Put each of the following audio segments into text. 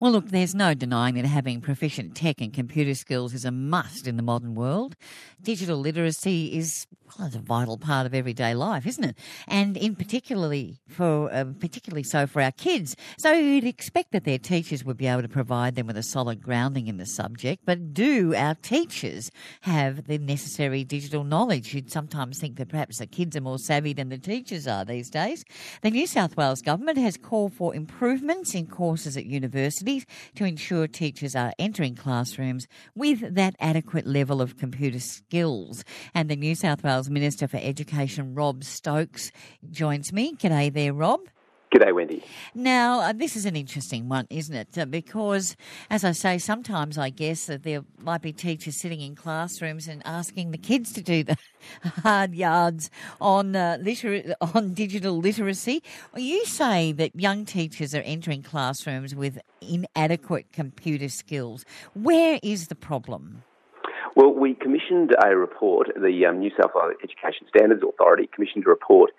Well, look, there's no denying that having proficient tech and computer skills is a must in the modern world. Digital literacy is, well, it's a vital part of everyday life, isn't it? And particularly so for our kids. So you'd expect that their teachers would be able to provide them with a solid grounding in the subject. But do our teachers have the necessary digital knowledge? You'd sometimes think that perhaps the kids are more savvy than the teachers are these days. The New South Wales government has called for improvements in courses at universities to ensure teachers are entering classrooms with that adequate level of computer skills. And the New South Wales Minister for Education, Rob Stokes, joins me. G'day there, Rob. G'day, Wendy. Now, this is an interesting one, isn't it? Because, as I say, sometimes I guess that there might be teachers sitting in classrooms and asking the kids to do the hard yards on digital literacy. You say that young teachers are entering classrooms with inadequate computer skills. Where is the problem? Well, we commissioned a report. The New South Wales Education Standards Authority commissioned a report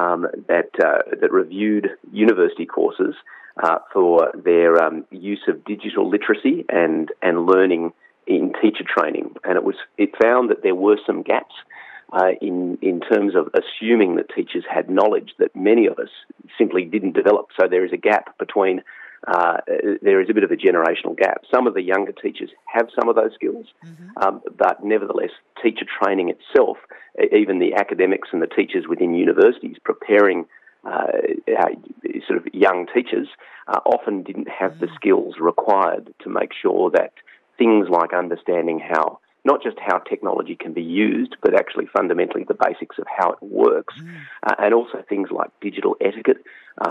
that reviewed university courses for their use of digital literacy and learning in teacher training, and it found that there were some gaps in terms of assuming that teachers had knowledge that many of us simply didn't develop. So there is a gap between. There is a bit of a generational gap. Some of the younger teachers have some of those skills, but nevertheless, teacher training itself, even the academics and the teachers within universities preparing sort of young teachers, often didn't have the skills required to make sure that things like understanding not just how technology can be used, but actually fundamentally the basics of how it works, and also things like digital etiquette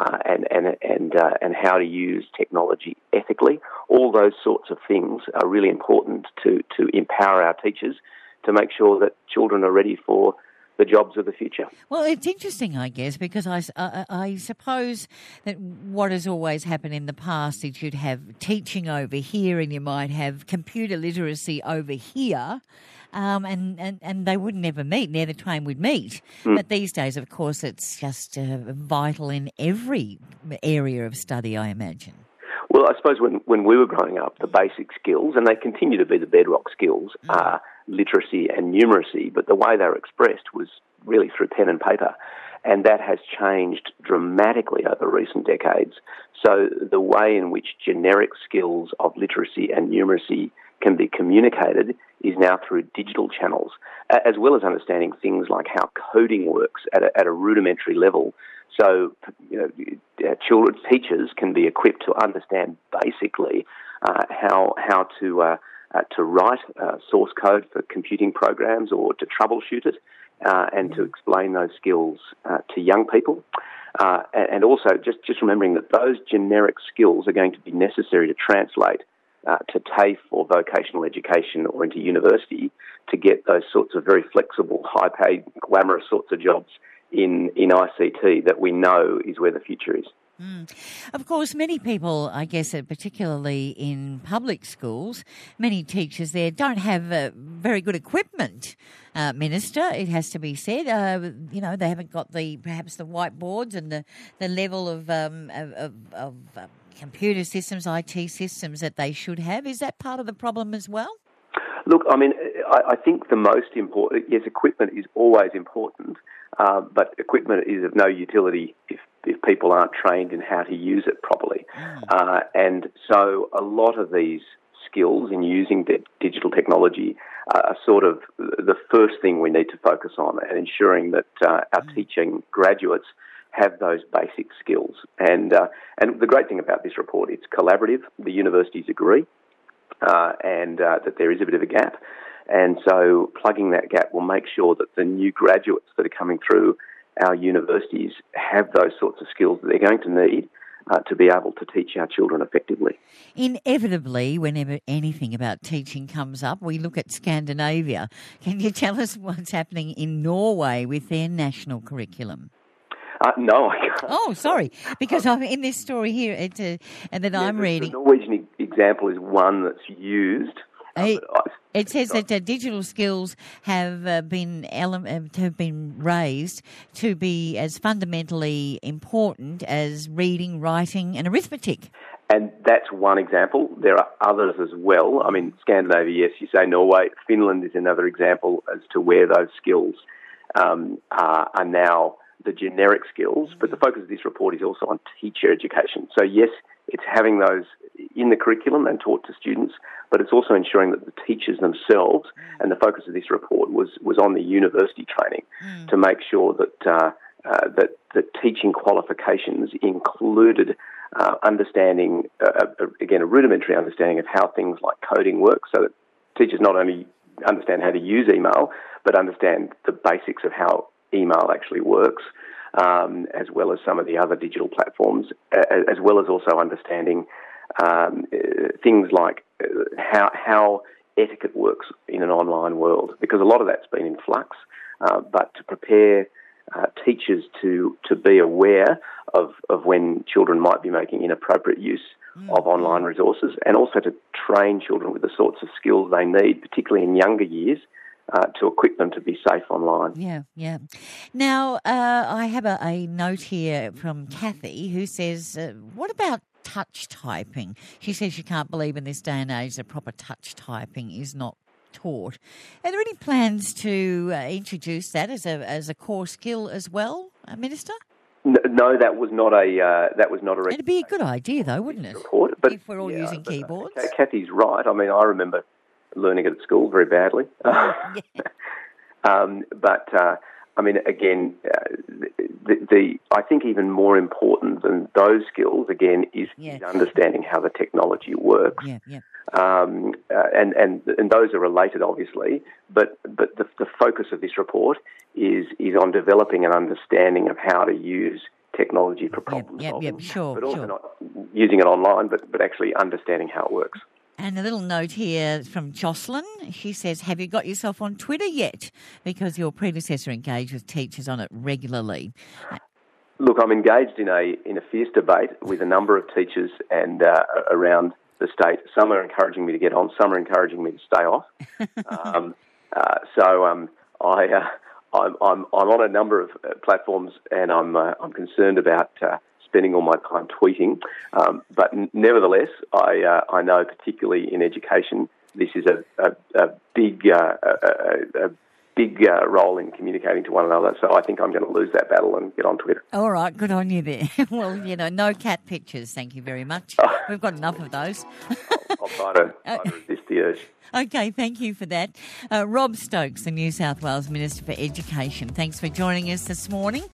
and how to use technology ethically. All those sorts of things are really important to empower our teachers to make sure that children are ready for the jobs of the future. Well, it's interesting, I guess, because I suppose that what has always happened in the past is you'd have teaching over here and you might have computer literacy over here, and they would never meet, neither twain would meet. But these days, of course, it's just vital in every area of study, I imagine. Well, I suppose when we were growing up, the basic skills, and they continue to be the bedrock skills, are literacy and numeracy, but the way they were expressed was really through pen and paper, and that has changed dramatically over recent decades. So the way in which generic skills of literacy and numeracy can be communicated is now through digital channels, as well as understanding things like how coding works at a rudimentary level. So, teachers can be equipped to understand basically how to write source code for computing programs or to troubleshoot it, and to explain those skills to young people. And also just remembering that those generic skills are going to be necessary to translate to TAFE or vocational education or into university to get those sorts of very flexible, high-paid, glamorous sorts of jobs in ICT that we know is where the future is. Of course, many people, I guess, particularly in public schools, many teachers there don't have very good equipment, Minister, it has to be said. They haven't got perhaps the whiteboards and the level of computer systems, IT systems that they should have. Is that part of the problem as well? Look, I mean, I think the most important, yes, equipment is always important, but equipment is of no utility if people aren't trained in how to use it properly. And so a lot of these skills in using digital technology are sort of the first thing we need to focus on, and ensuring that our teaching graduates have those basic skills. And the great thing about this report, it's collaborative. The universities agree. And that there is a bit of a gap. And so plugging that gap will make sure that the new graduates that are coming through our universities have those sorts of skills that they're going to need to be able to teach our children effectively. Inevitably, whenever anything about teaching comes up, we look at Scandinavia. Can you tell us what's happening in Norway with their national curriculum? No, I can't. Oh, sorry, because I'm in this story here and that I'm reading. The Norwegian example is one that's used. It says that digital skills have been raised to be as fundamentally important as reading, writing and arithmetic. And that's one example. There are others as well. I mean, Scandinavia, yes, you say Norway. Finland is another example as to where those skills are now the generic skills. But the focus of this report is also on teacher education. So, yes, it's having those in the curriculum and taught to students, but it's also ensuring that the teachers themselves, and the focus of this report was on the university training to make sure that that teaching qualifications included understanding, again, a rudimentary understanding of how things like coding work, so that teachers not only understand how to use email, but understand the basics of how email actually works, as well as some of the other digital platforms, as well as also understanding things like how etiquette works in an online world, because a lot of that's been in flux, but to prepare teachers to be aware of when children might be making inappropriate use of online resources, and also to train children with the sorts of skills they need, particularly in younger years, to equip them to be safe online. Yeah. Now, I have a note here from Kathy who says, what about touch typing? She says she can't believe in this day and age that proper touch typing is not taught. Are there any plans to introduce that as a core skill as well, Minister? No, that was not a It'd be a good idea, though, wouldn't it? Report, but, if we're all using keyboards. Kathy's right. I mean, I remember learning it at school very badly. But I mean, again, I think even more important than those skills, again, is understanding how the technology works. And those are related, obviously, but the focus of this report is on developing an understanding of how to use technology for problem solving. But also not using it online, but actually understanding how it works. And a little note here from Jocelyn. She says, have you got yourself on Twitter yet? Because your predecessor engaged with teachers on it regularly. Look, I'm engaged in a fierce debate with a number of teachers and around the state. Some are encouraging me to get on, some are encouraging me to stay off. I'm on a number of platforms, and I'm concerned about spending all my time tweeting. But nevertheless, I know, particularly in education, this is a big role in communicating to one another. So I think I'm going to lose that battle and get on Twitter. All right, good on you there. Well, no cat pictures, thank you very much. We've got enough of those. I'll try to resist the urge. Okay, thank you for that. Rob Stokes, the New South Wales Minister for Education, thanks for joining us this morning.